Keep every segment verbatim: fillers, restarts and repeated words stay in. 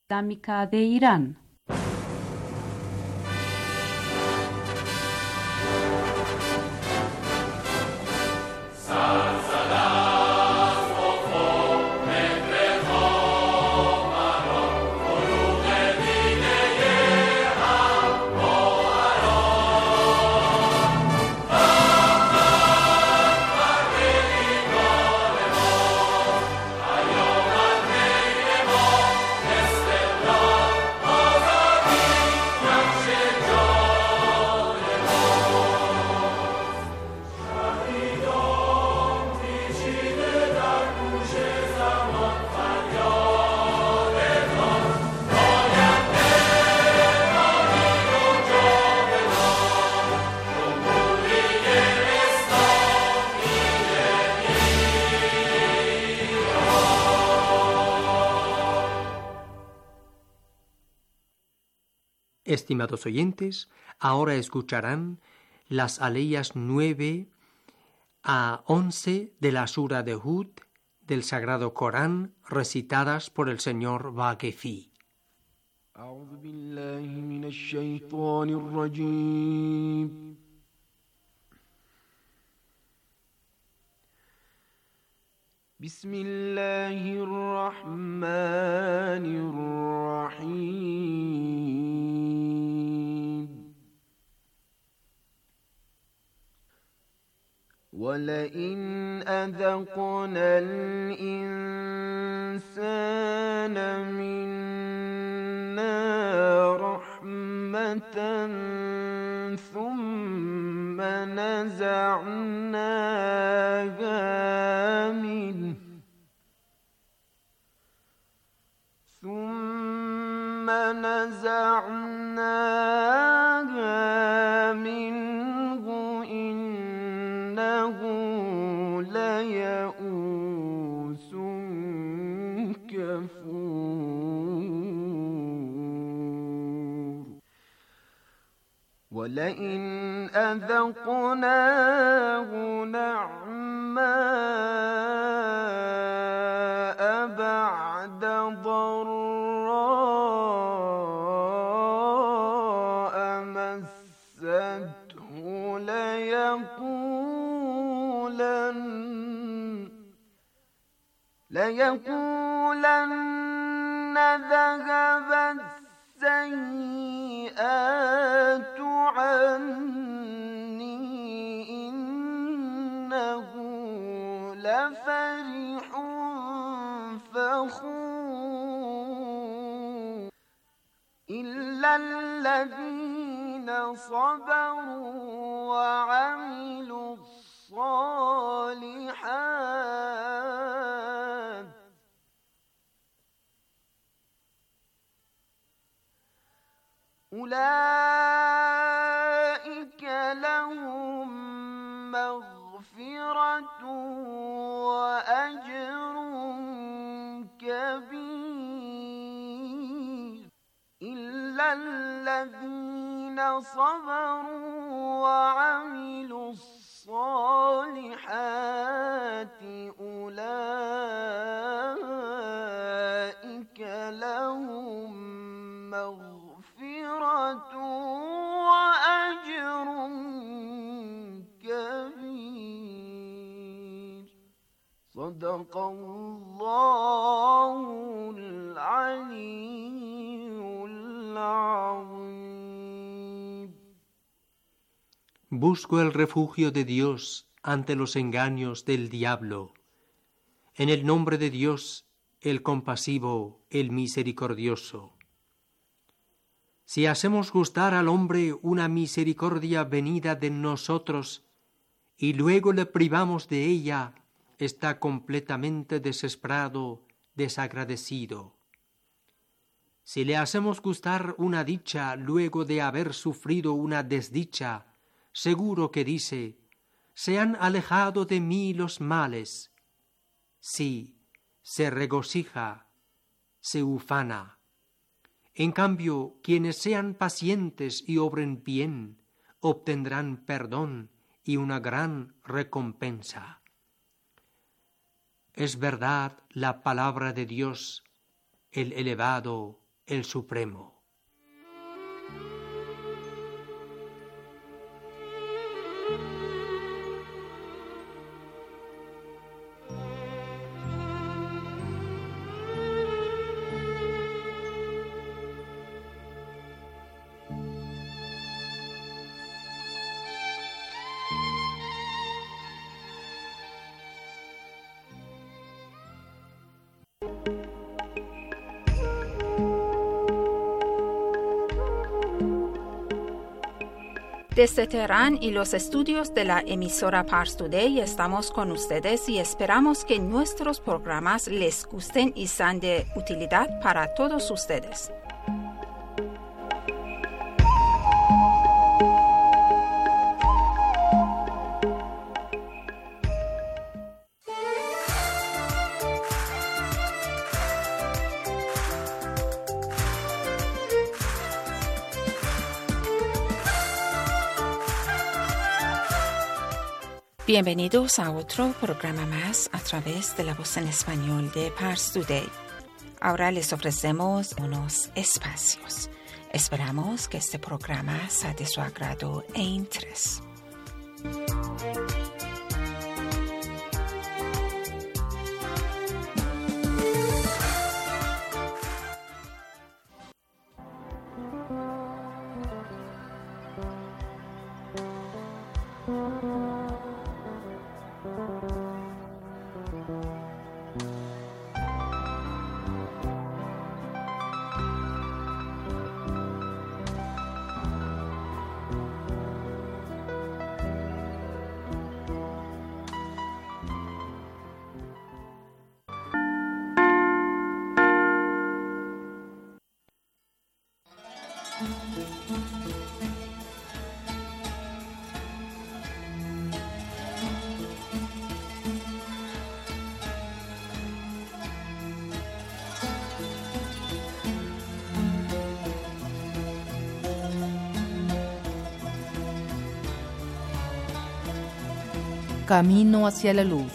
Islámica de Irán. Estimados oyentes, ahora escucharán las aleyas nueve a once de la sura de Hud del Sagrado Corán, recitadas por el señor Vaquefi. أعوذ بالله من الشيطان الرجيم بسم الله الرحمن الرحيم ولئن أذقنا الإنسان منا رحمة ثم نزعناها منه ثم نزعناها منه إنه ليئوس كفور ولئن أذقناه نعماء بعد ضراء مسته ليقولن ليقولن ذهب السيئات عني إنه لفرح فخور إلا الذين صبروا وعملوا الصالحات أولئك لهم مغفرة وأجر كبير إلا الذين صبروا وعملوا الصالحات أولئك لهم مغفرة وأجر كبير صدق الله العلي العظيم. Busco el refugio de Dios ante los engaños del diablo. En el nombre de Dios, el compasivo, el misericordioso. Si hacemos gustar al hombre una misericordia venida de nosotros y luego le privamos de ella, está completamente desesperado, desagradecido. Si le hacemos gustar una dicha luego de haber sufrido una desdicha, seguro que dice: se han alejado de mí los males. Sí, se regocija, se ufana. En cambio, quienes sean pacientes y obren bien, obtendrán perdón y una gran recompensa. Es verdad la palabra de Dios, el elevado, el Supremo. Desde Teherán y los estudios de la emisora Pars Today estamos con ustedes y esperamos que nuestros programas les gusten y sean de utilidad para todos ustedes. Bienvenidos a otro programa más a través de la voz en español de Pars Today. Ahora les ofrecemos unos espacios. Esperamos que este programa sea de su agrado e interés. Camino hacia la luz.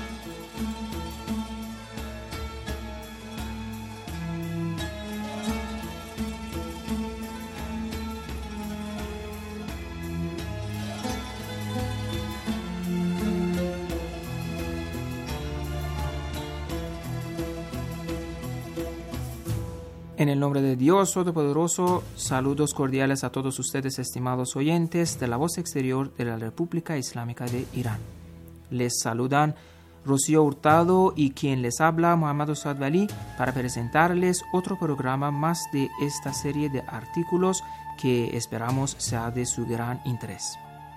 En el nombre de Dios Todopoderoso, saludos cordiales a todos ustedes, estimados oyentes de la voz exterior de la República Islámica de Irán. Les saludan Rocío Hurtado y quien les habla, Muhammad Osad Ali, para presentarles otro programa más de esta serie de artículos que esperamos sea de su gran interés.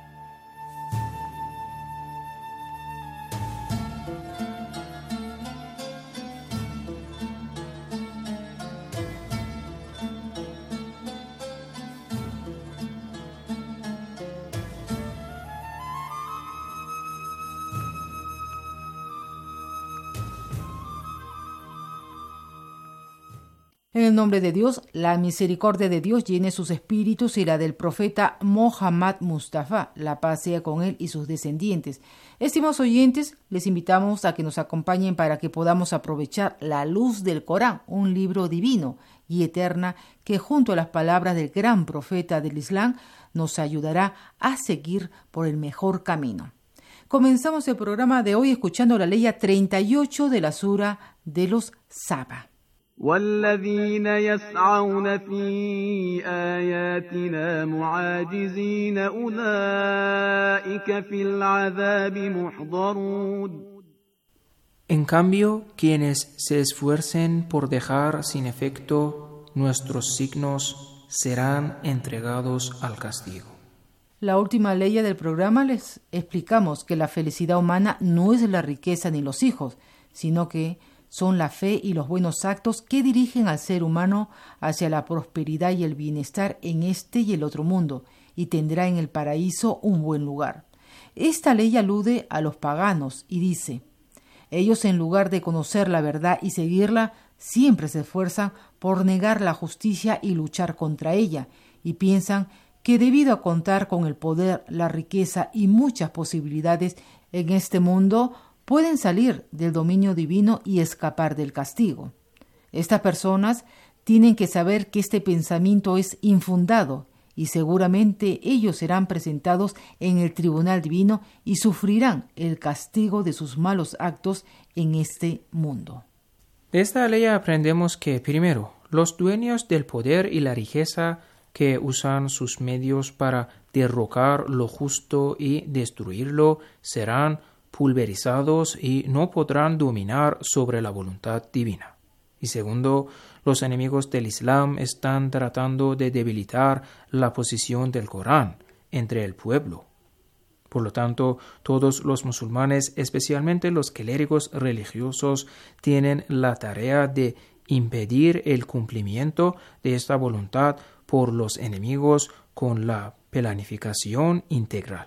En el nombre de Dios, la misericordia de Dios llene sus espíritus y la del profeta Mohammad Mustafa, la paz sea con él y sus descendientes. Estimados oyentes, les invitamos a que nos acompañen para que podamos aprovechar la luz del Corán, un libro divino y eterna que junto a las palabras del gran profeta del Islam nos ayudará a seguir por el mejor camino. Comenzamos el programa de hoy escuchando la ley treinta y ocho de la sura de los Saba. والذين يسعون في آياتنا معاجزين أولئك في العذاب محضرون. En cambio, quienes se esfuercen por dejar sin efecto nuestros signos serán entregados al castigo. La última ley del programa les explicamos que la felicidad humana no es la riqueza ni los hijos, sino que son la fe y los buenos actos que dirigen al ser humano hacia la prosperidad y el bienestar en este y el otro mundo, y tendrá en el paraíso un buen lugar. Esta ley alude a los paganos y dice: ellos, en lugar de conocer la verdad y seguirla, siempre se esfuerzan por negar la justicia y luchar contra ella, y piensan que debido a contar con el poder, la riqueza y muchas posibilidades en este mundo, pueden salir del dominio divino y escapar del castigo. Estas personas tienen que saber que este pensamiento es infundado y seguramente ellos serán presentados en el tribunal divino y sufrirán el castigo de sus malos actos en este mundo. De esta ley aprendemos que, primero, los dueños del poder y la riqueza que usan sus medios para derrocar lo justo y destruirlo serán pulverizados y no podrán dominar sobre la voluntad divina. Y segundo, los enemigos del Islam están tratando de debilitar la posición del Corán entre el pueblo. Por lo tanto, todos los musulmanes, especialmente los clérigos religiosos, tienen la tarea de impedir el cumplimiento de esta voluntad por los enemigos con la planificación integral.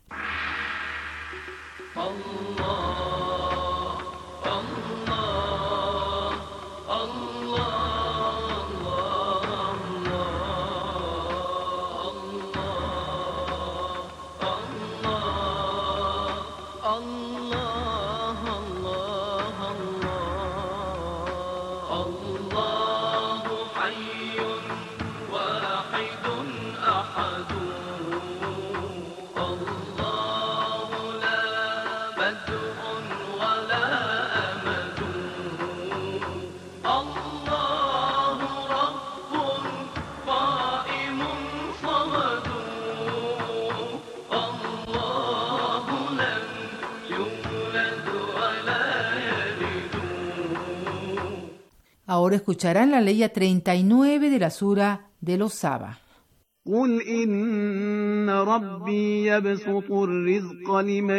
Ahora escucharán la ley treinta y nueve de la sura de los Saba. قل إن ربي يبسط الرزق لمن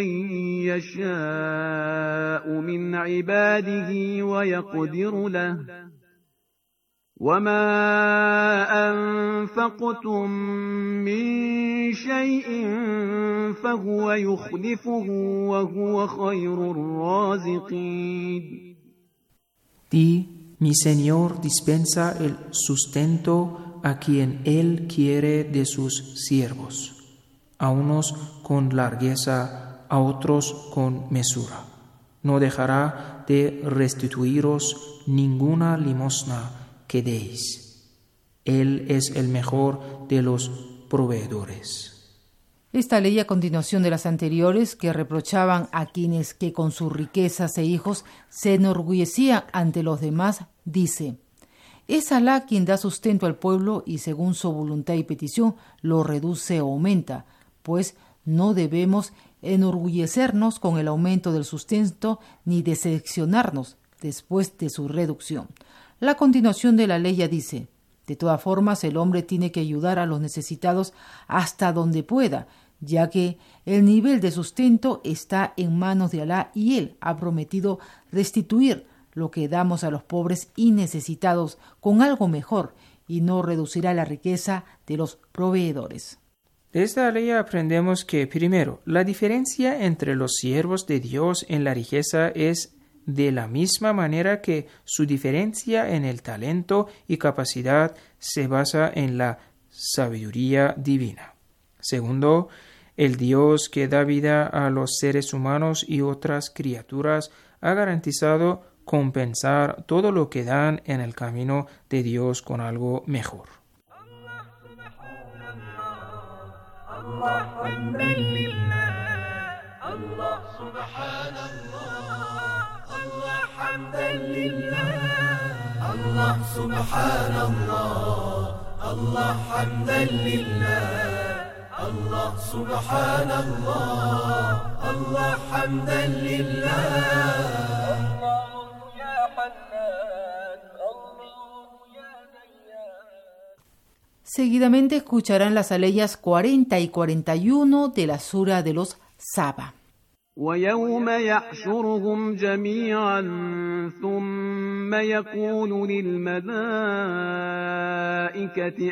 يشاء من عباده ويقدر له وما أنفقتم من شيء فهو يخلفه وهو خير الرازقين. Di, mi Señor dispensa el sustento a quien Él quiere de sus siervos, a unos con largueza, a otros con mesura. No dejará de restituiros ninguna limosna que deis. Él es el mejor de los proveedores. Esta ley, a continuación de las anteriores, que reprochaban a quienes que con sus riquezas e hijos se enorgullecían ante los demás, dice: es Alá quien da sustento al pueblo y según su voluntad y petición lo reduce o aumenta, pues no debemos enorgullecernos con el aumento del sustento ni decepcionarnos después de su reducción. La continuación de la ley ya dice: de todas formas, el hombre tiene que ayudar a los necesitados hasta donde pueda, ya que el nivel de sustento está en manos de Alá y Él ha prometido restituir lo que damos a los pobres y necesitados con algo mejor y no reducirá la riqueza de los proveedores. De esta ley aprendemos que, primero, la diferencia entre los siervos de Dios en la riqueza es de la misma manera que su diferencia en el talento y capacidad se basa en la sabiduría divina. Segundo, el Dios que da vida a los seres humanos y otras criaturas ha garantizado compensar todo lo que dan en el camino de Dios con algo mejor. Seguidamente escucharán las aleyas cuarenta y cuarenta y uno de la sura de los Saba. ويوم يحشرهم جميعا ثم يقول للملائكة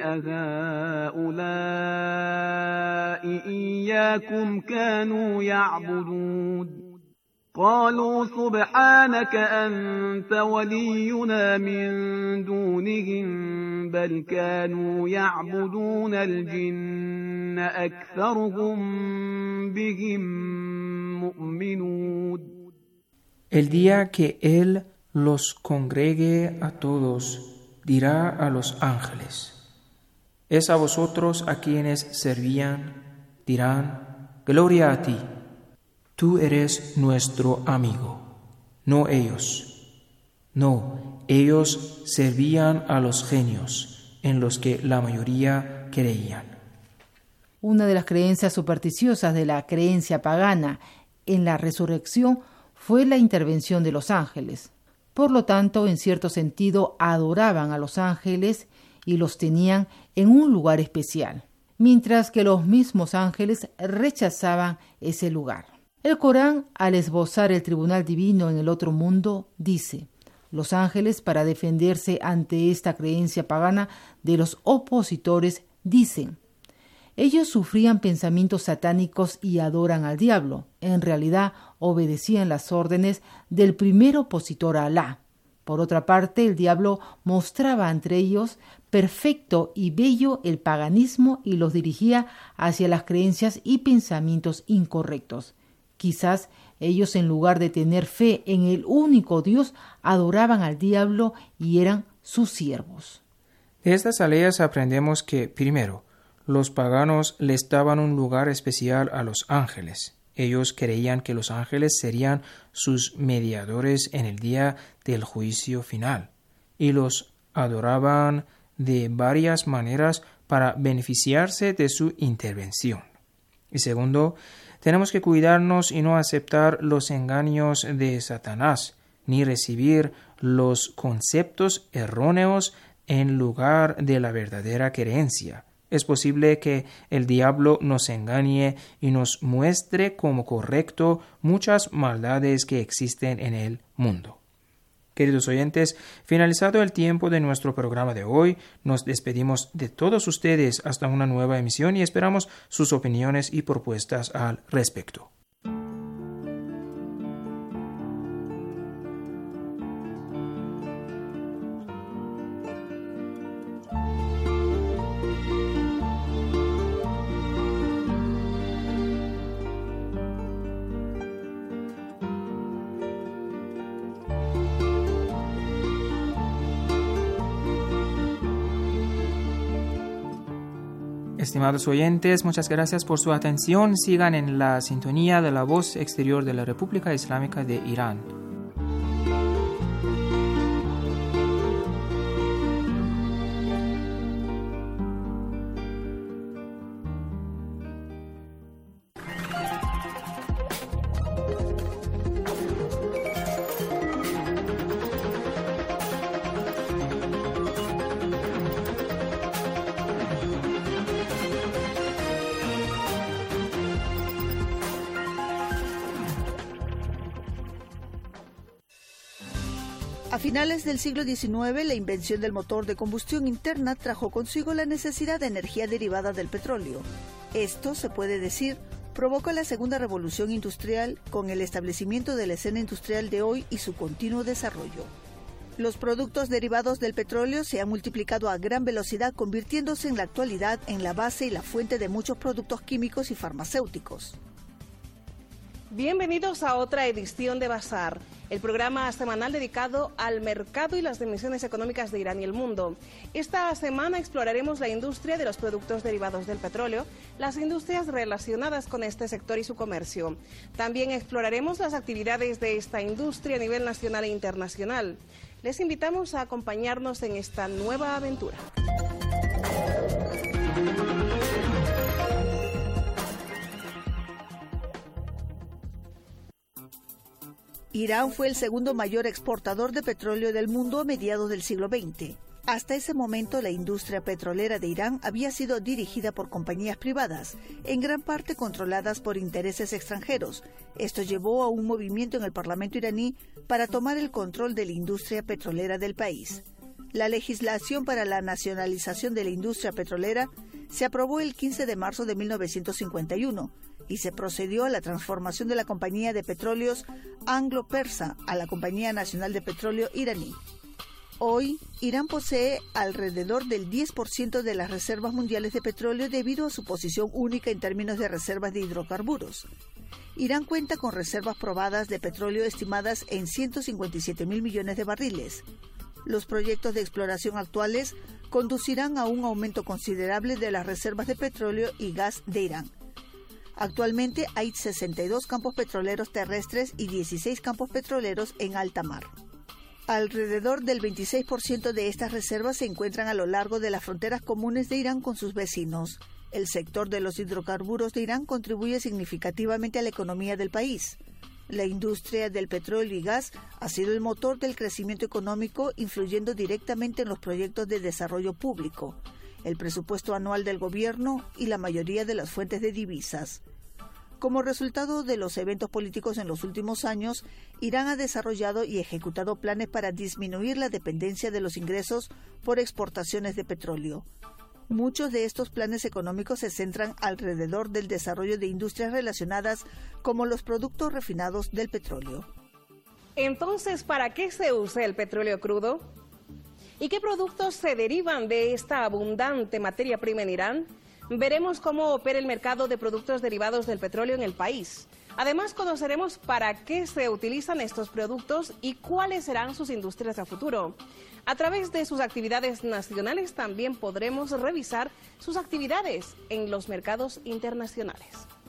أهؤلاء إياكم كانوا يعبدون قالوا سبحانك أنت ولينا من دونهم بل كانوا يعبدون الجن أكثرهم بهم مؤمنون. El día que Él los congregue a todos, dirá a los ángeles. Es a vosotros a quienes servían, dirán, gloria a ti. Tú eres nuestro amigo, no ellos. No, ellos servían a los genios, en los que la mayoría creían. Una de las creencias supersticiosas de la creencia pagana en la resurrección fue la intervención de los ángeles. Por lo tanto, en cierto sentido, adoraban a los ángeles y los tenían en un lugar especial, mientras que los mismos ángeles rechazaban ese lugar. El Corán, al esbozar el tribunal divino en el otro mundo, dice: los ángeles, para defenderse ante esta creencia pagana de los opositores, dicen: ellos sufrían pensamientos satánicos y adoran al diablo. En realidad, obedecían las órdenes del primer opositor a Alá. Por otra parte, el diablo mostraba entre ellos perfecto y bello el paganismo y los dirigía hacia las creencias y pensamientos incorrectos. Quizás ellos, en lugar de tener fe en el único Dios, adoraban al diablo y eran sus siervos. De estas aleas aprendemos que, primero, los paganos les daban un lugar especial a los ángeles. Ellos creían que los ángeles serían sus mediadores en el día del juicio final, y los adoraban de varias maneras para beneficiarse de su intervención. Y segundo, tenemos que cuidarnos y no aceptar los engaños de Satanás, ni recibir los conceptos erróneos en lugar de la verdadera creencia. Es posible que el diablo nos engañe y nos muestre como correcto muchas maldades que existen en el mundo. Queridos oyentes, finalizado el tiempo de nuestro programa de hoy, nos despedimos de todos ustedes hasta una nueva emisión y esperamos sus opiniones y propuestas al respecto. Estimados oyentes, muchas gracias por su atención. Sigan en la sintonía de la voz exterior de la República Islámica de Irán. A finales del siglo diecinueve, la invención del motor de combustión interna trajo consigo la necesidad de energía derivada del petróleo. Esto, se puede decir, provocó la segunda revolución industrial con el establecimiento de la escena industrial de hoy y su continuo desarrollo. Los productos derivados del petróleo se han multiplicado a gran velocidad, convirtiéndose en la actualidad en la base y la fuente de muchos productos químicos y farmacéuticos. Bienvenidos a otra edición de Bazar, el programa semanal dedicado al mercado y las dimensiones económicas de Irán y el mundo. Esta semana exploraremos la industria de los productos derivados del petróleo, las industrias relacionadas con este sector y su comercio. También exploraremos las actividades de esta industria a nivel nacional e internacional. Les invitamos a acompañarnos en esta nueva aventura. Irán fue el segundo mayor exportador de petróleo del mundo a mediados del siglo veinte. Hasta ese momento, la industria petrolera de Irán había sido dirigida por compañías privadas, en gran parte controladas por intereses extranjeros. Esto llevó a un movimiento en el Parlamento iraní para tomar el control de la industria petrolera del país. La legislación para la nacionalización de la industria petrolera se aprobó el quince de marzo de mil novecientos cincuenta y uno y se procedió a la transformación de la compañía de petróleos Anglo-Persa a la Compañía Nacional de Petróleo Iraní. Hoy, Irán posee alrededor del diez por ciento de las reservas mundiales de petróleo debido a su posición única en términos de reservas de hidrocarburos. Irán cuenta con reservas probadas de petróleo estimadas en ciento cincuenta y siete mil millones de barriles. Los proyectos de exploración actuales conducirán a un aumento considerable de las reservas de petróleo y gas de Irán. Actualmente hay sesenta y dos campos petroleros terrestres y dieciséis campos petroleros en alta mar. Alrededor del veintiséis por ciento de estas reservas se encuentran a lo largo de las fronteras comunes de Irán con sus vecinos. El sector de los hidrocarburos de Irán contribuye significativamente a la economía del país. La industria del petróleo y gas ha sido el motor del crecimiento económico, influyendo directamente en los proyectos de desarrollo público, el presupuesto anual del gobierno y la mayoría de las fuentes de divisas. Como resultado de los eventos políticos en los últimos años, Irán ha desarrollado y ejecutado planes para disminuir la dependencia de los ingresos por exportaciones de petróleo. Muchos de estos planes económicos se centran alrededor del desarrollo de industrias relacionadas como los productos refinados del petróleo. Entonces, ¿para qué se usa el petróleo crudo? ¿Y qué productos se derivan de esta abundante materia prima en Irán? Veremos cómo opera el mercado de productos derivados del petróleo en el país. Además, conoceremos para qué se utilizan estos productos y cuáles serán sus industrias a futuro. A través de sus actividades nacionales también podremos revisar sus actividades en los mercados internacionales.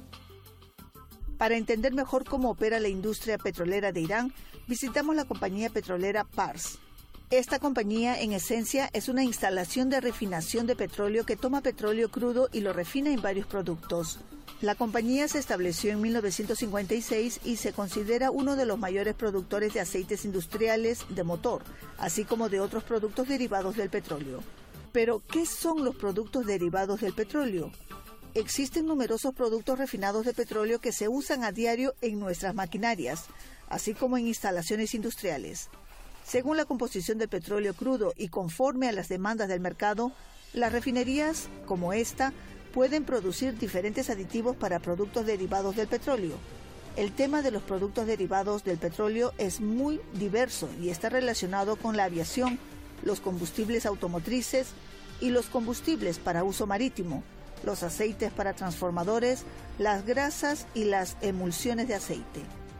Para entender mejor cómo opera la industria petrolera de Irán, visitamos la compañía petrolera Pars. Esta compañía, en esencia, es una instalación de refinación de petróleo que toma petróleo crudo y lo refina en varios productos. La compañía se estableció en mil novecientos cincuenta y seis y se considera uno de los mayores productores de aceites industriales de motor, así como de otros productos derivados del petróleo. Pero, ¿qué son los productos derivados del petróleo? Existen numerosos productos refinados de petróleo que se usan a diario en nuestras maquinarias, así como en instalaciones industriales. Según la composición del petróleo crudo y conforme a las demandas del mercado, las refinerías, como esta, pueden producir diferentes aditivos para productos derivados del petróleo. El tema de los productos derivados del petróleo es muy diverso y está relacionado con la aviación, los combustibles automotrices y los combustibles para uso marítimo, los aceites para transformadores, las grasas y las emulsiones de aceite.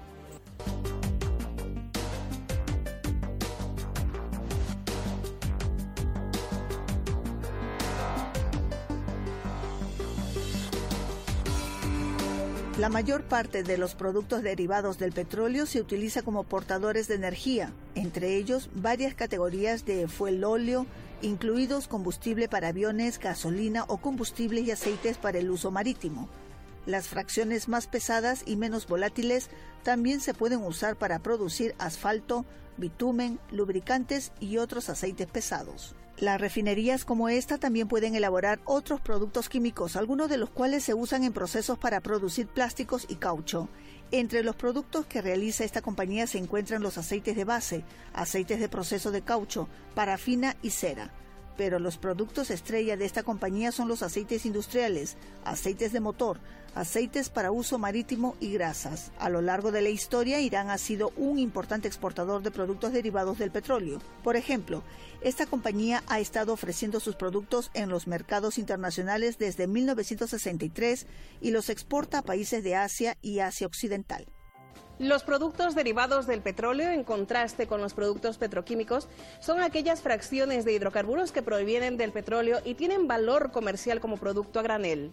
La mayor parte de los productos derivados del petróleo se utiliza como portadores de energía, entre ellos varias categorías de fuel óleo, incluidos combustible para aviones, gasolina o combustibles y aceites para el uso marítimo. Las fracciones más pesadas y menos volátiles también se pueden usar para producir asfalto, bitumen, lubricantes y otros aceites pesados. Las refinerías como esta también pueden elaborar otros productos químicos, algunos de los cuales se usan en procesos para producir plásticos y caucho. Entre los productos que realiza esta compañía se encuentran los aceites de base, aceites de proceso de caucho, parafina y cera. Pero los productos estrella de esta compañía son los aceites industriales, aceites de motor, aceites para uso marítimo y grasas. A lo largo de la historia, Irán ha sido un importante exportador de productos derivados del petróleo. Por ejemplo, esta compañía ha estado ofreciendo sus productos en los mercados internacionales desde mil novecientos sesenta y tres y los exporta a países de Asia y Asia Occidental. Los productos derivados del petróleo, en contraste con los productos petroquímicos, son aquellas fracciones de hidrocarburos que provienen del petróleo y tienen valor comercial como producto a granel.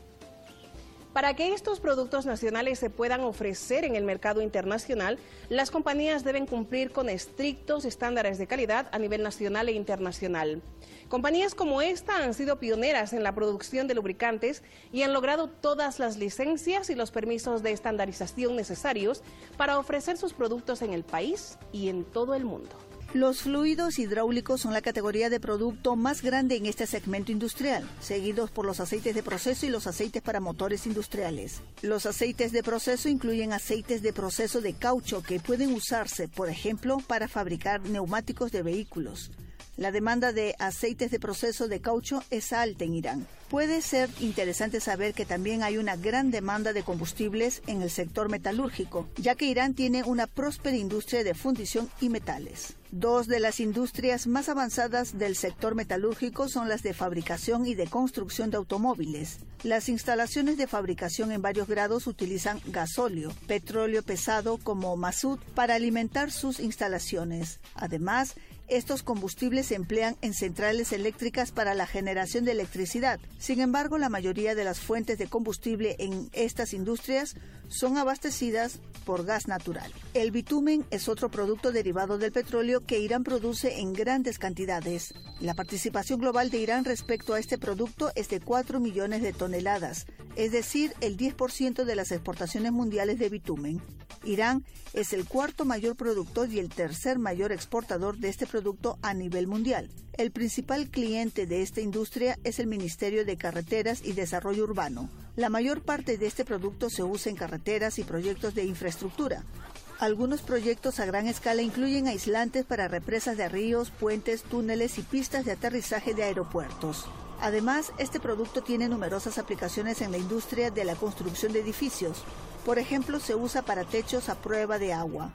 Para que estos productos nacionales se puedan ofrecer en el mercado internacional, las compañías deben cumplir con estrictos estándares de calidad a nivel nacional e internacional. Compañías como esta han sido pioneras en la producción de lubricantes y han logrado todas las licencias y los permisos de estandarización necesarios para ofrecer sus productos en el país y en todo el mundo. Los fluidos hidráulicos son la categoría de producto más grande en este segmento industrial, seguidos por los aceites de proceso y los aceites para motores industriales. Los aceites de proceso incluyen aceites de proceso de caucho que pueden usarse, por ejemplo, para fabricar neumáticos de vehículos. La demanda de aceites de proceso de caucho es alta en Irán. Puede ser interesante saber que también hay una gran demanda de combustibles en el sector metalúrgico, ya que Irán tiene una próspera industria de fundición y metales. Dos de las industrias más avanzadas del sector metalúrgico son las de fabricación y de construcción de automóviles. Las instalaciones de fabricación en varios grados utilizan gasóleo, petróleo pesado como mazut para alimentar sus instalaciones. Además, estos combustibles se emplean en centrales eléctricas para la generación de electricidad. Sin embargo, la mayoría de las fuentes de combustible en estas industrias son abastecidas por gas natural. El bitumen es otro producto derivado del petróleo que Irán produce en grandes cantidades. La participación global de Irán respecto a este producto es de cuatro millones de toneladas, es decir, el diez por ciento de las exportaciones mundiales de bitumen. Irán es el cuarto mayor productor y el tercer mayor exportador de este producto a nivel mundial. El principal cliente de esta industria es el Ministerio de Carreteras y Desarrollo Urbano. La mayor parte de este producto se usa en carreteras y proyectos de infraestructura. Algunos proyectos a gran escala incluyen aislantes para represas de ríos, puentes, túneles y pistas de aterrizaje de aeropuertos. Además, este producto tiene numerosas aplicaciones en la industria de la construcción de edificios. Por ejemplo, se usa para techos a prueba de agua.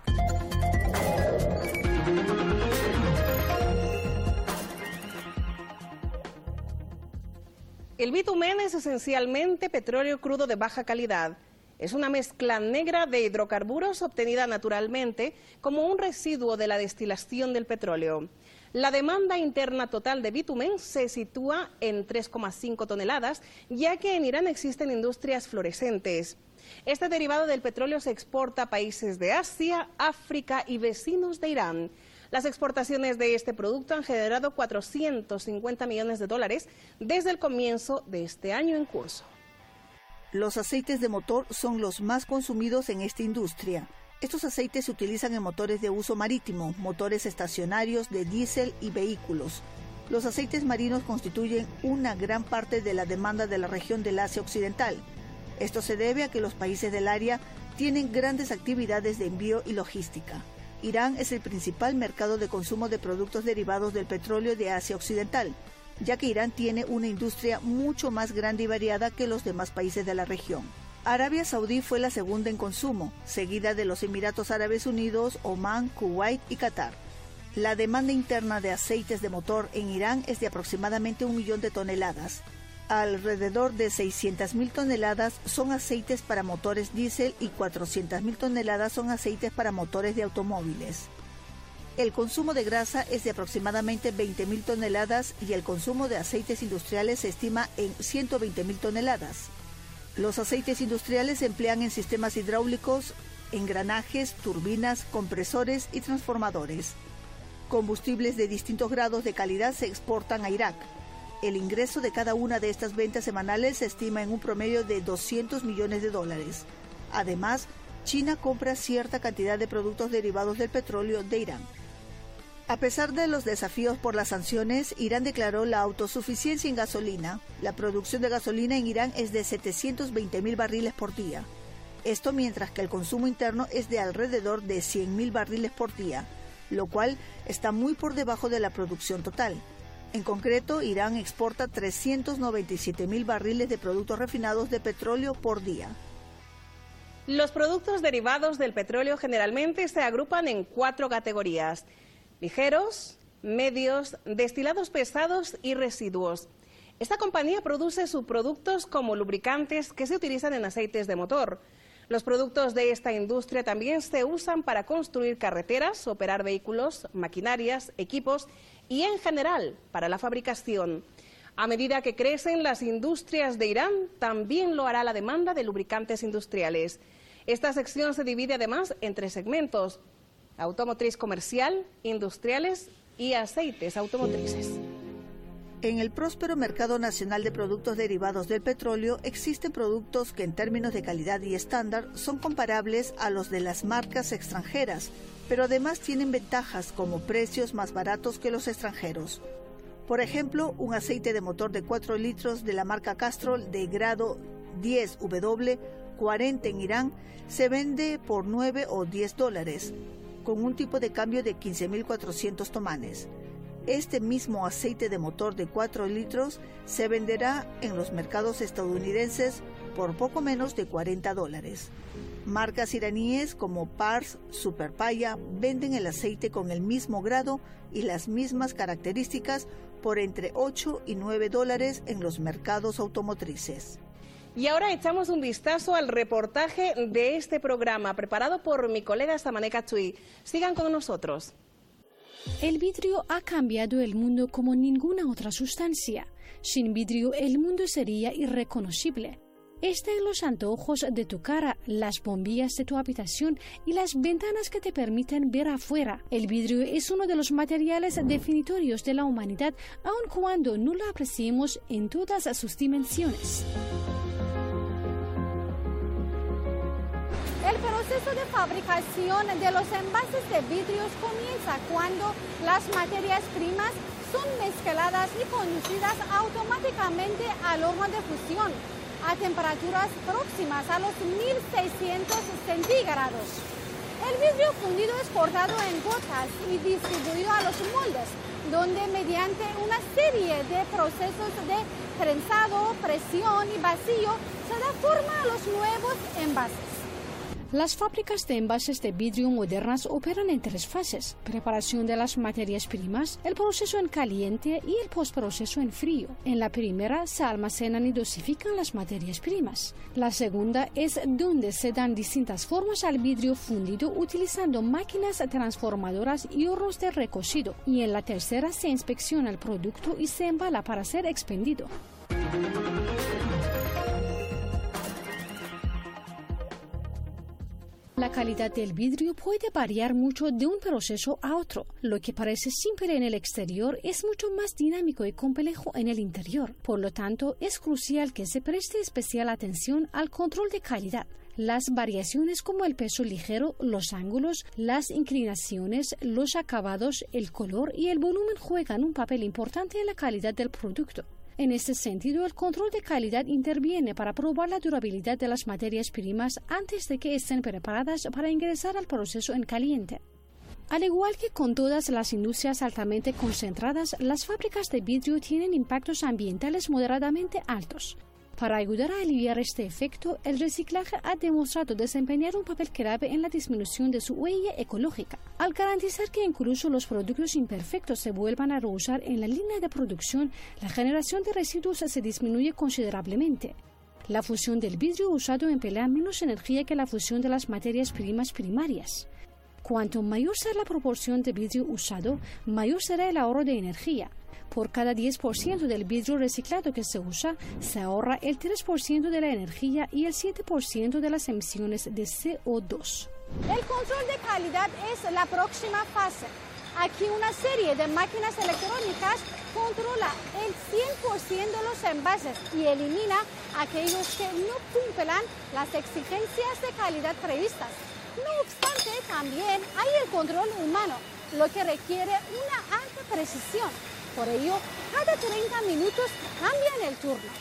El bitumen es esencialmente petróleo crudo de baja calidad. Es una mezcla negra de hidrocarburos obtenida naturalmente como un residuo de la destilación del petróleo. La demanda interna total de bitumen se sitúa en tres coma cinco toneladas, ya que en Irán existen industrias florescentes. Este derivado del petróleo se exporta a países de Asia, África y vecinos de Irán. Las exportaciones de este producto han generado cuatrocientos cincuenta millones de dólares desde el comienzo de este año en curso. Los aceites de motor son los más consumidos en esta industria. Estos aceites se utilizan en motores de uso marítimo, motores estacionarios de diésel y vehículos. Los aceites marinos constituyen una gran parte de la demanda de la región del Asia Occidental. Esto se debe a que los países del área tienen grandes actividades de envío y logística. Irán es el principal mercado de consumo de productos derivados del petróleo de Asia Occidental, ya que Irán tiene una industria mucho más grande y variada que los demás países de la región. Arabia Saudí fue la segunda en consumo, seguida de los Emiratos Árabes Unidos, Omán, Kuwait y Qatar. La demanda interna de aceites de motor en Irán es de aproximadamente un millón de toneladas. Alrededor de seiscientas mil toneladas son aceites para motores diésel y cuatrocientas mil toneladas son aceites para motores de automóviles. El consumo de grasa es de aproximadamente veinte mil toneladas y el consumo de aceites industriales se estima en ciento veinte mil toneladas. Los aceites industriales se emplean en sistemas hidráulicos, engranajes, turbinas, compresores y transformadores. Combustibles de distintos grados de calidad se exportan a Irak. El ingreso de cada una de estas ventas semanales se estima en un promedio de doscientos millones de dólares. Además, China compra cierta cantidad de productos derivados del petróleo de Irán. A pesar de los desafíos por las sanciones, Irán declaró la autosuficiencia en gasolina. La producción de gasolina en Irán es de setecientos veinte mil barriles por día. Esto mientras que el consumo interno es de alrededor de cien mil barriles por día, lo cual está muy por debajo de la producción total. En concreto, Irán exporta trescientos noventa y siete mil barriles de productos refinados de petróleo por día. Los productos derivados del petróleo generalmente se agrupan en cuatro categorías: ligeros, medios, destilados pesados y residuos. Esta compañía produce subproductos como lubricantes que se utilizan en aceites de motor. Los productos de esta industria también se usan para construir carreteras, operar vehículos, maquinarias, equipos y en general para la fabricación. A medida que crecen las industrias de Irán, también lo hará la demanda de lubricantes industriales. Esta sección se divide además en tres segmentos: automotriz comercial, industriales y aceites automotrices. En el próspero mercado nacional de productos derivados del petróleo existen productos que en términos de calidad y estándar son comparables a los de las marcas extranjeras, pero además tienen ventajas como precios más baratos que los extranjeros. Por ejemplo, un aceite de motor de cuatro litros de la marca Castrol de grado diez W cuarenta en Irán se vende por nueve o diez dólares, con un tipo de cambio de quince mil cuatrocientos tomanes. este mismo aceite de motor de cuatro litros se venderá en los mercados estadounidenses por poco menos de cuarenta dólares. Marcas iraníes como Pars, Superpaya venden el aceite con el mismo grado y las mismas características por entre ocho y nueve dólares en los mercados automotrices. Y ahora echamos un vistazo al reportaje de este programa preparado por mi colega Samané Cachui. Sigan con nosotros. El vidrio ha cambiado el mundo como ninguna otra sustancia. Sin vidrio el mundo sería irreconocible. Está en los anteojos de tu cara, las bombillas de tu habitación y las ventanas que te permiten ver afuera. El vidrio es uno de los materiales definitorios de la humanidad, aun cuando no lo apreciemos en todas sus dimensiones. El proceso de fabricación de los envases de vidrios comienza cuando las materias primas son mezcladas y conducidas automáticamente al horno de fusión a temperaturas próximas a los mil seiscientos centígrados. El vidrio fundido es cortado en gotas y distribuido a los moldes, donde mediante una serie de procesos de prensado, presión y vacío se da forma a los nuevos envases. Las fábricas de envases de vidrio modernas operan en tres fases: preparación de las materias primas, el proceso en caliente y el postproceso en frío. En la primera se almacenan y dosifican las materias primas. La segunda es donde se dan distintas formas al vidrio fundido utilizando máquinas transformadoras y hornos de recocido. Y en la tercera se inspecciona el producto y se embala para ser expendido. La calidad del vidrio puede variar mucho de un proceso a otro. Lo que parece simple en el exterior es mucho más dinámico y complejo en el interior. Por lo tanto, es crucial que se preste especial atención al control de calidad. Las variaciones como el peso ligero, los ángulos, las inclinaciones, los acabados, el color y el volumen juegan un papel importante en la calidad del producto. En este sentido, el control de calidad interviene para probar la durabilidad de las materias primas antes de que estén preparadas para ingresar al proceso en caliente. Al igual que con todas las industrias altamente concentradas, las fábricas de vidrio tienen impactos ambientales moderadamente altos. Para ayudar a aliviar este efecto, el reciclaje ha demostrado desempeñar un papel clave en la disminución de su huella ecológica, al garantizar que incluso los productos imperfectos se vuelvan a reusar en la línea de producción. La generación de residuos se disminuye considerablemente. La fusión del vidrio usado emplea menos energía que la fusión de las materias primas primarias. Cuanto mayor sea la proporción de vidrio usado, mayor será el ahorro de energía. Por cada diez por ciento del vidrio reciclado que se usa, se ahorra el tres por ciento de la energía y el siete por ciento de las emisiones de C O dos. El control de calidad es la próxima fase. Aquí una serie de máquinas electrónicas controla el cien por ciento de los envases y elimina aquellos que no cumplan las exigencias de calidad previstas. No obstante, también hay el control humano, lo que requiere una alta precisión. Por ello, cada treinta minutos cambian el turno.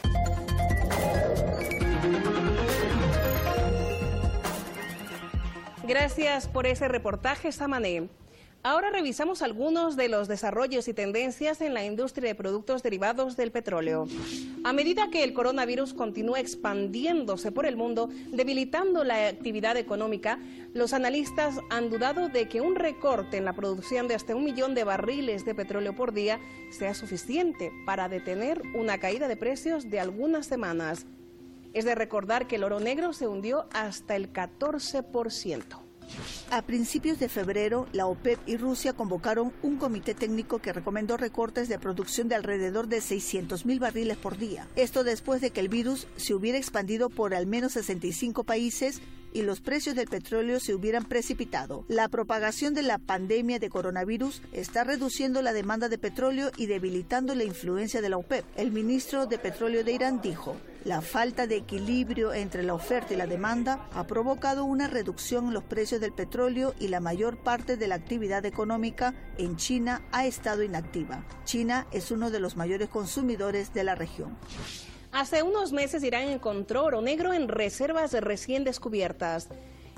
Gracias por ese reportaje, Samané. Ahora revisamos algunos de los desarrollos y tendencias en la industria de productos derivados del petróleo. A medida que el coronavirus continúa expandiéndose por el mundo, debilitando la actividad económica, los analistas han dudado de que un recorte en la producción de hasta un millón de barriles de petróleo por día sea suficiente para detener una caída de precios de algunas semanas. Es de recordar que el oro negro se hundió hasta el catorce por ciento. A principios de febrero, la OPEP y Rusia convocaron un comité técnico que recomendó recortes de producción de alrededor de seiscientos mil barriles por día. Esto después de que el virus se hubiera expandido por al menos sesenta y cinco países y los precios del petróleo se hubieran precipitado. La propagación de la pandemia de coronavirus está reduciendo la demanda de petróleo y debilitando la influencia de la OPEP. El ministro de Petróleo de Irán dijo: la falta de equilibrio entre la oferta y la demanda ha provocado una reducción en los precios del petróleo y la mayor parte de la actividad económica en China ha estado inactiva. China es uno de los mayores consumidores de la región. Hace unos meses Irán encontró oro negro en reservas recién descubiertas.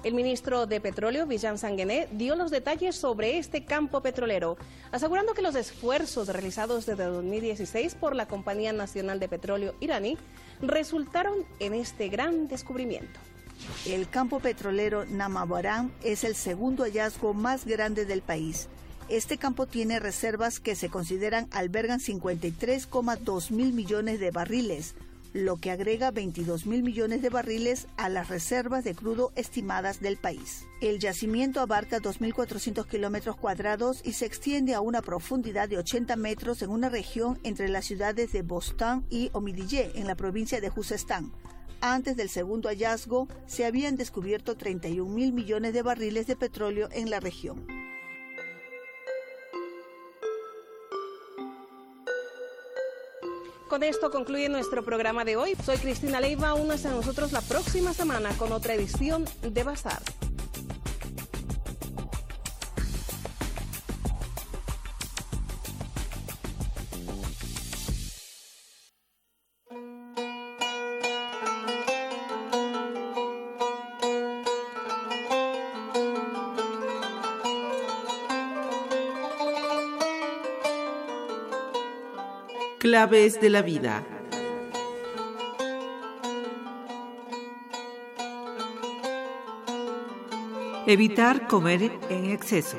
El ministro de Petróleo, Bijan Zanganeh, dio los detalles sobre este campo petrolero, asegurando que los esfuerzos realizados desde dos mil dieciséis por la Compañía Nacional de Petróleo iraní resultaron en este gran descubrimiento. El campo petrolero Namabaram es el segundo hallazgo más grande del país. Este campo tiene reservas que se consideran albergan cincuenta y tres coma dos mil millones de barriles, lo que agrega veintidós mil millones de barriles a las reservas de crudo estimadas del país. El yacimiento abarca dos mil cuatrocientos kilómetros cuadrados y se extiende a una profundidad de ochenta metros en una región entre las ciudades de Bostán y Omidiyeh, en la provincia de Juzestán. Antes del segundo hallazgo, se habían descubierto treinta y un mil millones de barriles de petróleo en la región. Con esto concluye nuestro programa de hoy. Soy Cristina Leiva, únase a nosotros la próxima semana con otra edición de Bazar. Claves de la vida. Evitar comer en exceso.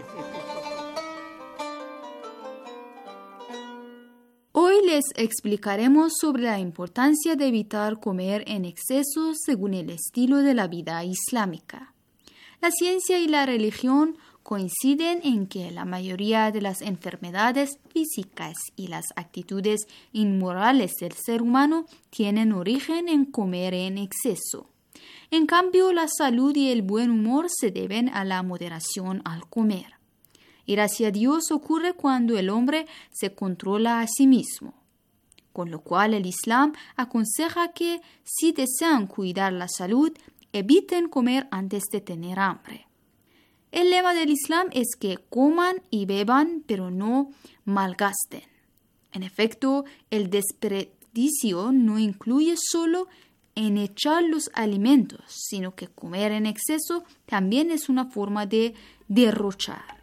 Hoy les explicaremos sobre la importancia de evitar comer en exceso según el estilo de la vida islámica. La ciencia y la religión coinciden en que la mayoría de las enfermedades físicas y las actitudes inmorales del ser humano tienen origen en comer en exceso. En cambio, la salud y el buen humor se deben a la moderación al comer. Ir hacia Dios ocurre cuando el hombre se controla a sí mismo. Con lo cual el Islam aconseja que, si desean cuidar la salud, eviten comer antes de tener hambre. El lema del Islam es que coman y beban, pero no malgasten. En efecto, el desperdicio no incluye solo en echar los alimentos, sino que comer en exceso también es una forma de derrochar.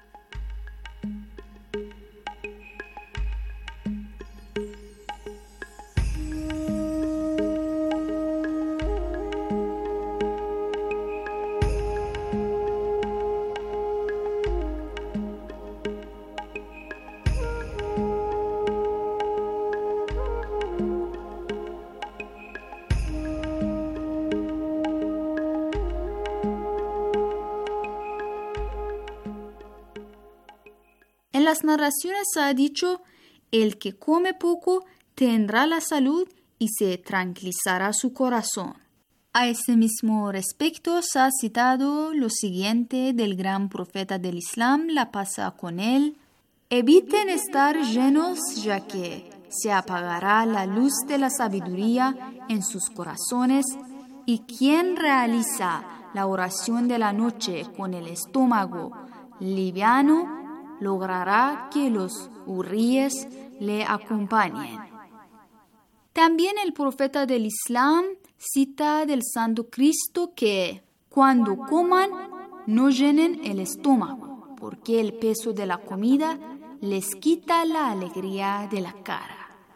En las narraciones se ha dicho, el que come poco tendrá la salud y se tranquilizará su corazón. A ese mismo respecto se ha citado lo siguiente del gran profeta del Islam, la paz con él: eviten estar llenos, ya que se apagará la luz de la sabiduría en sus corazones, y quien realiza la oración de la noche con el estómago liviano logrará que los hurríes le acompañen. También el profeta del Islam cita del Santo Cristo que cuando coman no llenen el estómago, porque el peso de la comida les quita la alegría de la cara.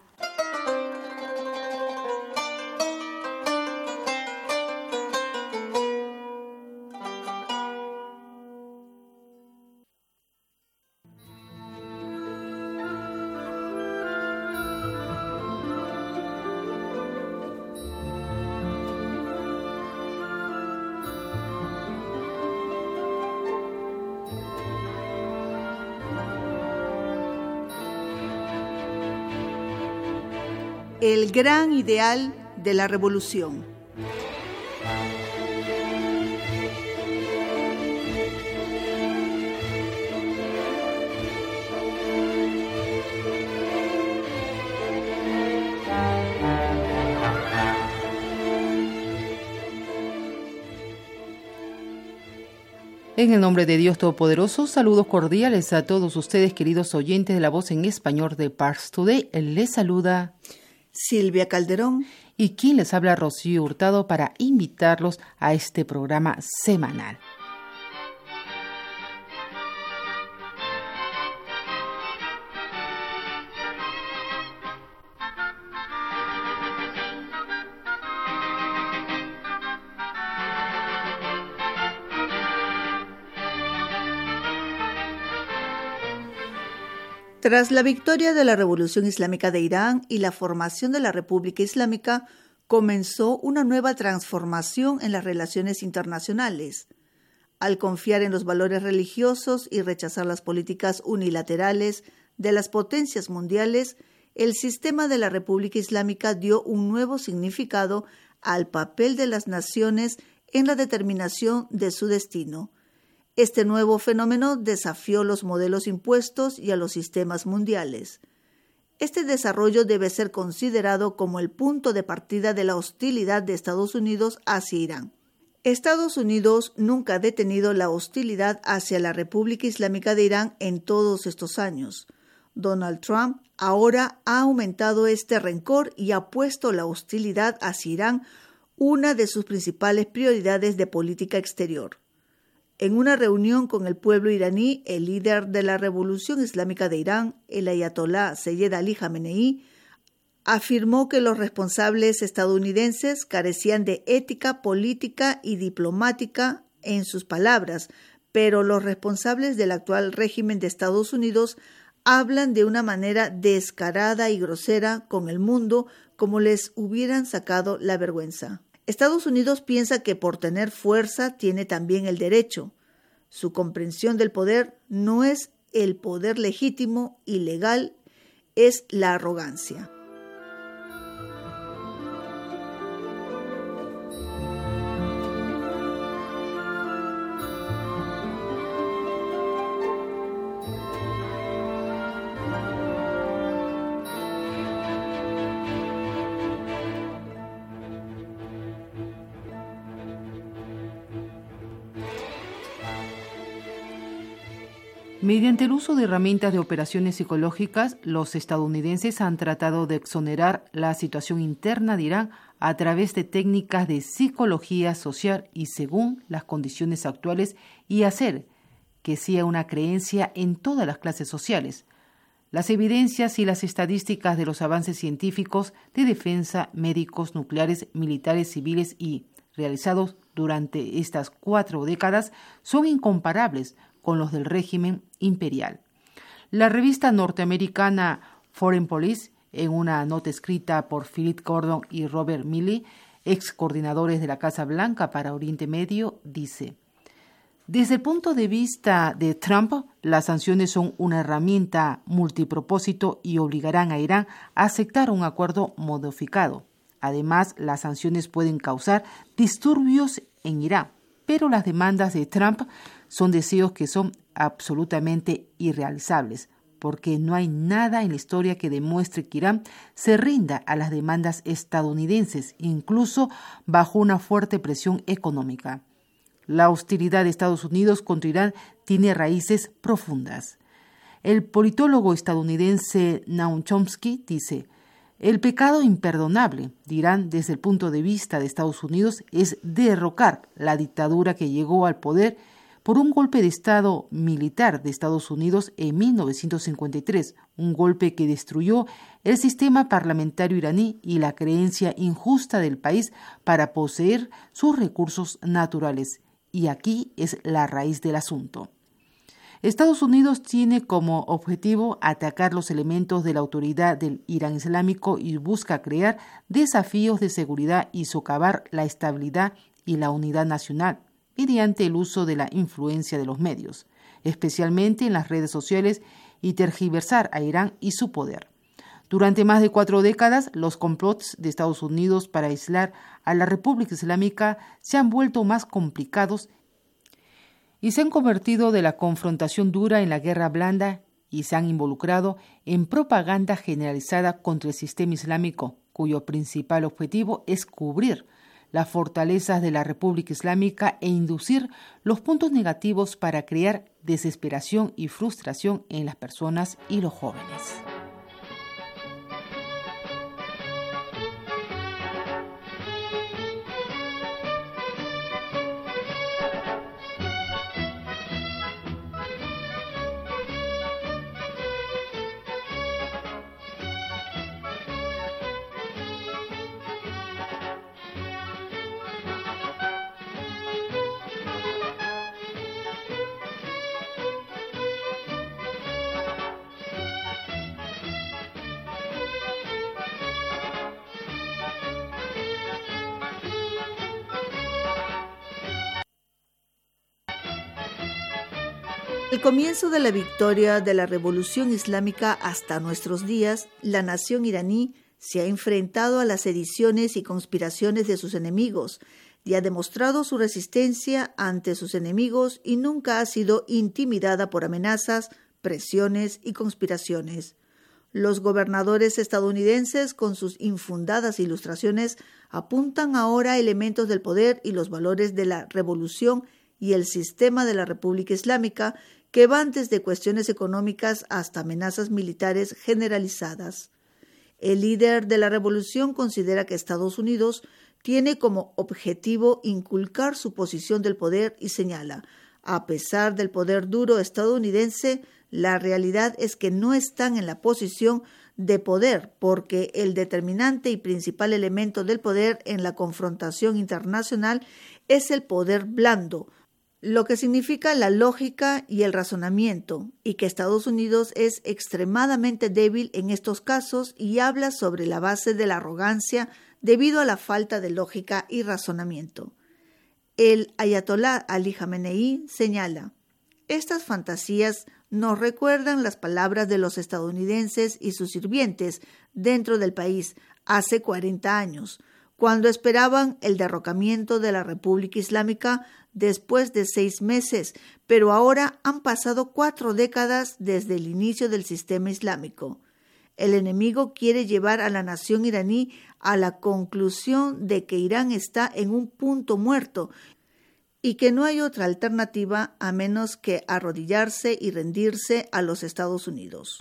El gran ideal de la revolución. En el nombre de Dios Todopoderoso, saludos cordiales a todos ustedes, queridos oyentes de la voz en español de Pars Today. Les saluda Silvia Calderón y quien les habla, Rocío Hurtado, para invitarlos a este programa semanal. Tras la victoria de la Revolución Islámica de Irán y la formación de la República Islámica, comenzó una nueva transformación en las relaciones internacionales. Al confiar en los valores religiosos y rechazar las políticas unilaterales de las potencias mundiales, el sistema de la República Islámica dio un nuevo significado al papel de las naciones en la determinación de su destino. Este nuevo fenómeno desafió los modelos impuestos y a los sistemas mundiales. Este desarrollo debe ser considerado como el punto de partida de la hostilidad de Estados Unidos hacia Irán. Estados Unidos nunca ha detenido la hostilidad hacia la República Islámica de Irán en todos estos años. Donald Trump ahora ha aumentado este rencor y ha puesto la hostilidad hacia Irán una de sus principales prioridades de política exterior. En una reunión con el pueblo iraní, el líder de la Revolución Islámica de Irán, el ayatolá Seyed Ali Jamenei, afirmó que los responsables estadounidenses carecían de ética política y diplomática, en sus palabras, pero los responsables del actual régimen de Estados Unidos hablan de una manera descarada y grosera con el mundo como les hubieran sacado la vergüenza. Estados Unidos piensa que por tener fuerza tiene también el derecho. Su comprensión del poder no es el poder legítimo y legal, es la arrogancia. Mediante el uso de herramientas de operaciones psicológicas, los estadounidenses han tratado de exonerar la situación interna de Irán a través de técnicas de psicología social y según las condiciones actuales y hacer que sea una creencia en todas las clases sociales. Las evidencias y las estadísticas de los avances científicos de defensa, médicos, nucleares, militares, civiles y realizados durante estas cuatro décadas son incomparables con los del régimen imperial. La revista norteamericana Foreign Policy, en una nota escrita por Philip Gordon y Robert Milley, ex coordinadores de la Casa Blanca para Oriente Medio, dice: desde el punto de vista de Trump, las sanciones son una herramienta multipropósito y obligarán a Irán a aceptar un acuerdo modificado. Además, las sanciones pueden causar disturbios en Irán, pero las demandas de Trump son deseos que son absolutamente irrealizables, porque no hay nada en la historia que demuestre que Irán se rinda a las demandas estadounidenses, incluso bajo una fuerte presión económica. La hostilidad de Estados Unidos contra Irán tiene raíces profundas. El politólogo estadounidense Noam Chomsky dice: el pecado imperdonable de Irán desde el punto de vista de Estados Unidos es derrocar la dictadura que llegó al poder por un golpe de Estado militar de Estados Unidos en mil novecientos cincuenta y tres, un golpe que destruyó el sistema parlamentario iraní y la creencia injusta del país para poseer sus recursos naturales. Y aquí es la raíz del asunto. Estados Unidos tiene como objetivo atacar los elementos de la autoridad del Irán islámico y busca crear desafíos de seguridad y socavar la estabilidad y la unidad nacional mediante el uso de la influencia de los medios, especialmente en las redes sociales, y tergiversar a Irán y su poder. Durante más de cuatro décadas, los complots de Estados Unidos para aislar a la República Islámica se han vuelto más complicados y se han convertido de la confrontación dura en la guerra blanda y se han involucrado en propaganda generalizada contra el sistema islámico, cuyo principal objetivo es cubrir las fortalezas de la República Islámica e inducir los puntos negativos para crear desesperación y frustración en las personas y los jóvenes. El comienzo de la victoria de la Revolución Islámica hasta nuestros días, la nación iraní se ha enfrentado a las sediciones y conspiraciones de sus enemigos y ha demostrado su resistencia ante sus enemigos y nunca ha sido intimidada por amenazas, presiones y conspiraciones. Los gobernadores estadounidenses, con sus infundadas ilustraciones, apuntan ahora elementos del poder y los valores de la revolución y el sistema de la República Islámica que van desde cuestiones económicas hasta amenazas militares generalizadas. El líder de la revolución considera que Estados Unidos tiene como objetivo inculcar su posición del poder y señala, a pesar del poder duro estadounidense, la realidad es que no están en la posición de poder porque el determinante y principal elemento del poder en la confrontación internacional es el poder blando, lo que significa la lógica y el razonamiento, y que Estados Unidos es extremadamente débil en estos casos y habla sobre la base de la arrogancia debido a la falta de lógica y razonamiento. El ayatolá Ali Jamenei señala, estas fantasías nos recuerdan las palabras de los estadounidenses y sus sirvientes dentro del país hace cuarenta años, cuando esperaban el derrocamiento de la República Islámica después de seis meses, pero ahora han pasado cuatro décadas desde el inicio del sistema islámico. El enemigo quiere llevar a la nación iraní a la conclusión de que Irán está en un punto muerto y que no hay otra alternativa a menos que arrodillarse y rendirse a los Estados Unidos.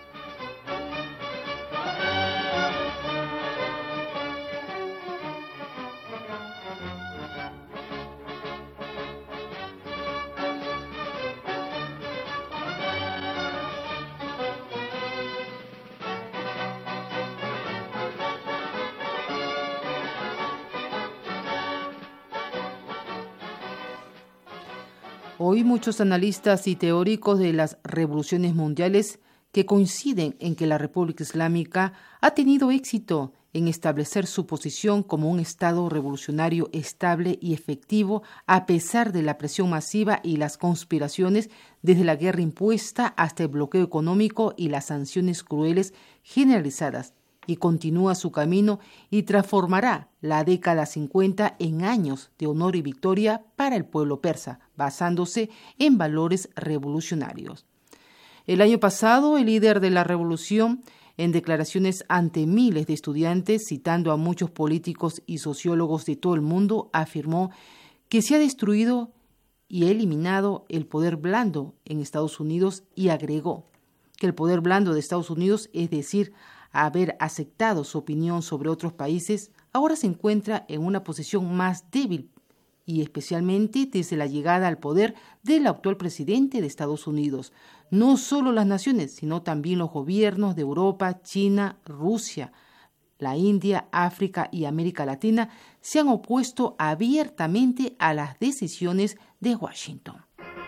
Hoy muchos analistas y teóricos de las revoluciones mundiales que coinciden en que la República Islámica ha tenido éxito en establecer su posición como un Estado revolucionario estable y efectivo a pesar de la presión masiva y las conspiraciones desde la guerra impuesta hasta el bloqueo económico y las sanciones crueles generalizadas, y continúa su camino y transformará la década cincuenta en años de honor y victoria para el pueblo persa, basándose en valores revolucionarios. El año pasado, el líder de la revolución, en declaraciones ante miles de estudiantes, citando a muchos políticos y sociólogos de todo el mundo, afirmó que se ha destruido y eliminado el poder blando en Estados Unidos y agregó que el poder blando de Estados Unidos, es decir, haber aceptado su opinión sobre otros países, ahora se encuentra en una posición más débil y especialmente desde la llegada al poder del actual presidente de Estados Unidos. No solo las naciones, sino también los gobiernos de Europa, China, Rusia, la India, África y América Latina se han opuesto abiertamente a las decisiones de Washington.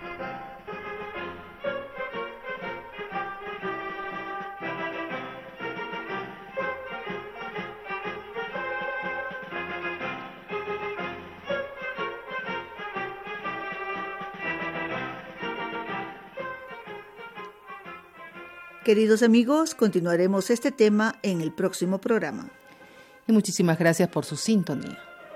Queridos amigos, continuaremos este tema en el próximo programa. Y muchísimas gracias por su sintonía.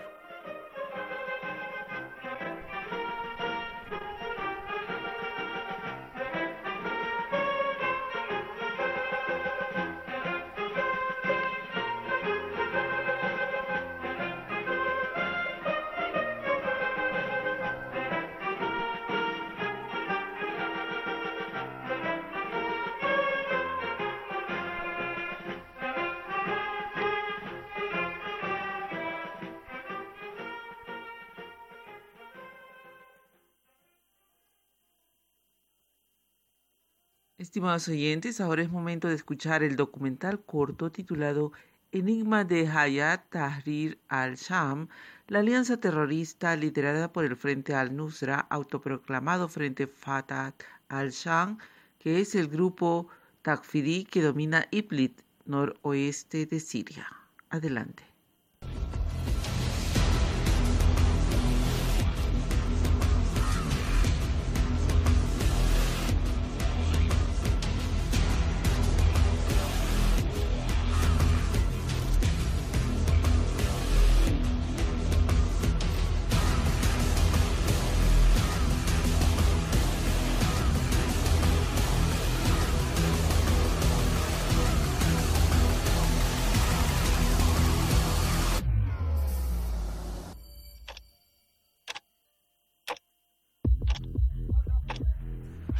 Estimados oyentes, ahora es momento de escuchar el documental corto titulado Enigma de Hayat Tahrir al-Sham, la alianza terrorista liderada por el Frente al-Nusra, autoproclamado Frente Fatah al-Sham, que es el grupo takfirí que domina Idlib, noroeste de Siria. Adelante.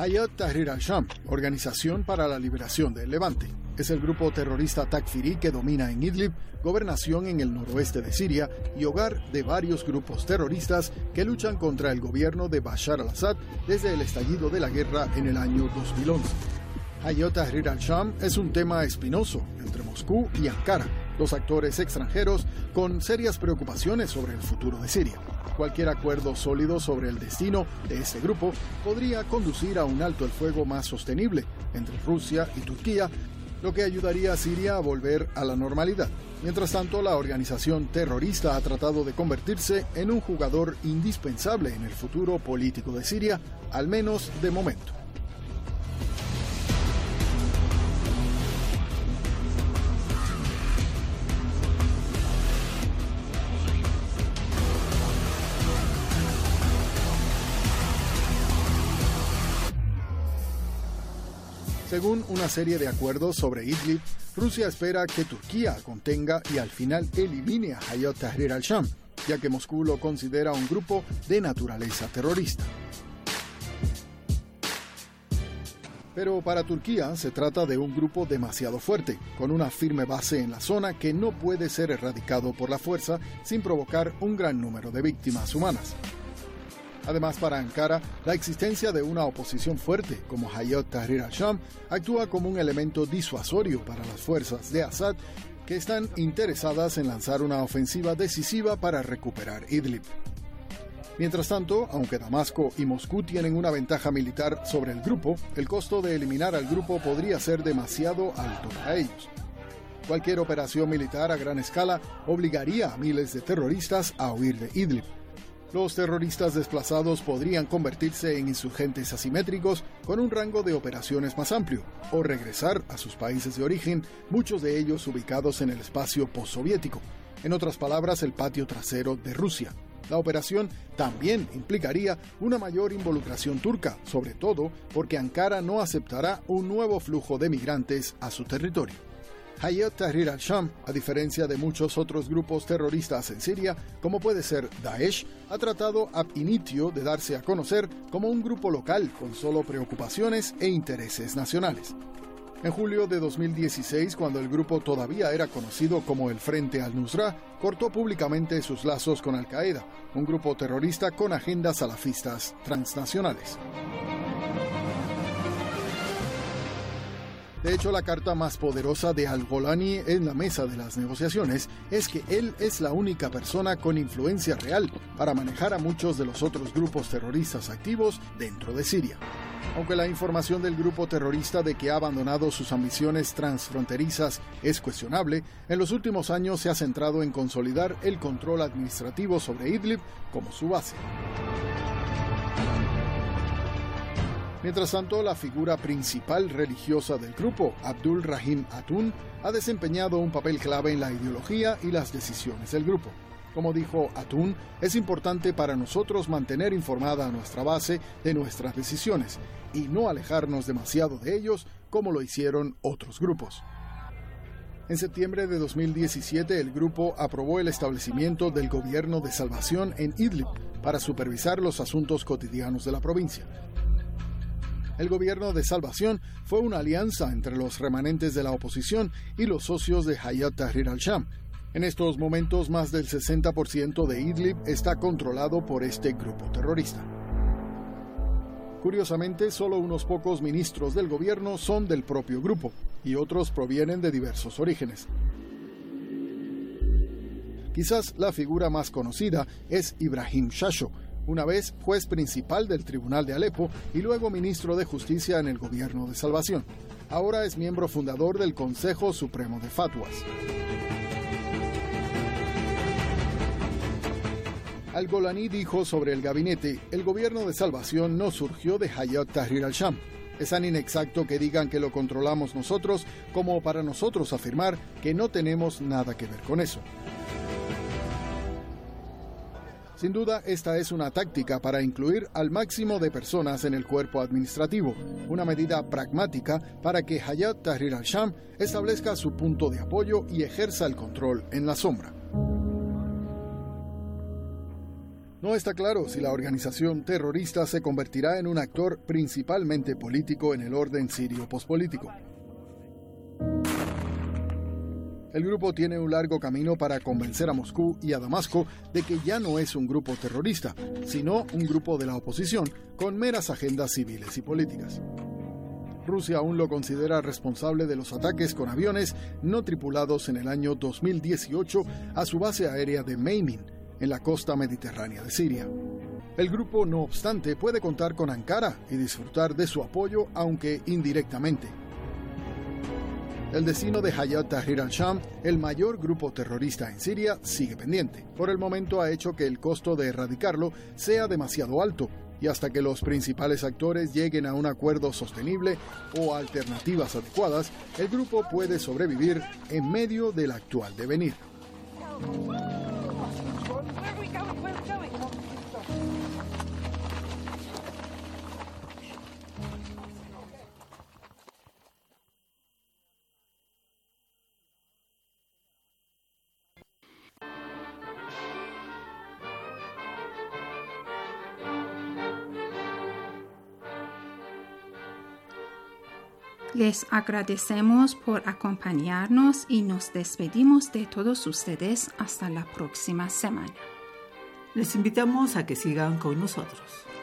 Hayat Tahrir al-Sham, Organización para la Liberación del Levante, es el grupo terrorista Takfiri que domina en Idlib, gobernación en el noroeste de Siria y hogar de varios grupos terroristas que luchan contra el gobierno de Bashar al-Assad desde el estallido de la guerra en el año dos mil once. Hayat Tahrir al-Sham es un tema espinoso entre Moscú y Ankara, dos actores extranjeros con serias preocupaciones sobre el futuro de Siria. Cualquier acuerdo sólido sobre el destino de este grupo podría conducir a un alto el fuego más sostenible entre Rusia y Turquía, lo que ayudaría a Siria a volver a la normalidad. Mientras tanto, la organización terrorista ha tratado de convertirse en un jugador indispensable en el futuro político de Siria, al menos de momento. Según una serie de acuerdos sobre Idlib, Rusia espera que Turquía contenga y al final elimine a Hayat Tahrir al-Sham, ya que Moscú lo considera un grupo de naturaleza terrorista. Pero para Turquía se trata de un grupo demasiado fuerte, con una firme base en la zona que no puede ser erradicado por la fuerza sin provocar un gran número de víctimas humanas. Además, para Ankara, la existencia de una oposición fuerte como Hayat Tahrir al-Sham actúa como un elemento disuasorio para las fuerzas de Assad que están interesadas en lanzar una ofensiva decisiva para recuperar Idlib. Mientras tanto, aunque Damasco y Moscú tienen una ventaja militar sobre el grupo, el costo de eliminar al grupo podría ser demasiado alto para ellos. Cualquier operación militar a gran escala obligaría a miles de terroristas a huir de Idlib. Los terroristas desplazados podrían convertirse en insurgentes asimétricos con un rango de operaciones más amplio, o regresar a sus países de origen, muchos de ellos ubicados en el espacio postsoviético, en otras palabras, el patio trasero de Rusia. La operación también implicaría una mayor involucración turca, sobre todo porque Ankara no aceptará un nuevo flujo de migrantes a su territorio. Hayat Tahrir al-Sham, a diferencia de muchos otros grupos terroristas en Siria, como puede ser Daesh, ha tratado ab initio de darse a conocer como un grupo local con solo preocupaciones e intereses nacionales. En julio de dos mil dieciséis, cuando el grupo todavía era conocido como el Frente al-Nusra, cortó públicamente sus lazos con Al-Qaeda, un grupo terrorista con agendas salafistas transnacionales. De hecho, la carta más poderosa de al-Golani en la mesa de las negociaciones es que él es la única persona con influencia real para manejar a muchos de los otros grupos terroristas activos dentro de Siria. Aunque la información del grupo terrorista de que ha abandonado sus ambiciones transfronterizas es cuestionable, en los últimos años se ha centrado en consolidar el control administrativo sobre Idlib como su base. Mientras tanto, la figura principal religiosa del grupo, Abdul Rahim Hatun, ha desempeñado un papel clave en la ideología y las decisiones del grupo. Como dijo Hatun, es importante para nosotros mantener informada a nuestra base de nuestras decisiones y no alejarnos demasiado de ellos como lo hicieron otros grupos. En septiembre de dos mil diecisiete, el grupo aprobó el establecimiento del Gobierno de Salvación en Idlib para supervisar los asuntos cotidianos de la provincia. El Gobierno de Salvación fue una alianza entre los remanentes de la oposición y los socios de Hayat Tahrir al-Sham. En estos momentos, más del sesenta por ciento de Idlib está controlado por este grupo terrorista. Curiosamente, solo unos pocos ministros del gobierno son del propio grupo, y otros provienen de diversos orígenes. Quizás la figura más conocida es Ibrahim Shasho, una vez juez principal del Tribunal de Alepo y luego ministro de Justicia en el Gobierno de Salvación. Ahora es miembro fundador del Consejo Supremo de Fatwas. Al-Golani dijo sobre el gabinete: el Gobierno de Salvación no surgió de Hayat Tahrir al-Sham. Es tan inexacto que digan que lo controlamos nosotros como para nosotros afirmar que no tenemos nada que ver con eso. Sin duda, esta es una táctica para incluir al máximo de personas en el cuerpo administrativo, una medida pragmática para que Hayat Tahrir al-Sham establezca su punto de apoyo y ejerza el control en la sombra. No está claro si la organización terrorista se convertirá en un actor principalmente político en el orden sirio pospolítico. El grupo tiene un largo camino para convencer a Moscú y a Damasco de que ya no es un grupo terrorista, sino un grupo de la oposición con meras agendas civiles y políticas. Rusia aún lo considera responsable de los ataques con aviones no tripulados en el año dos mil dieciocho a su base aérea de Meymin, en la costa mediterránea de Siria. El grupo, no obstante, puede contar con Ankara y disfrutar de su apoyo, aunque indirectamente. El destino de Hayat Tahrir al-Sham, el mayor grupo terrorista en Siria, sigue pendiente. Por el momento ha hecho que el costo de erradicarlo sea demasiado alto, y hasta que los principales actores lleguen a un acuerdo sostenible o alternativas adecuadas, el grupo puede sobrevivir en medio del actual devenir. Les agradecemos por acompañarnos y nos despedimos de todos ustedes hasta la próxima semana. Les invitamos a que sigan con nosotros.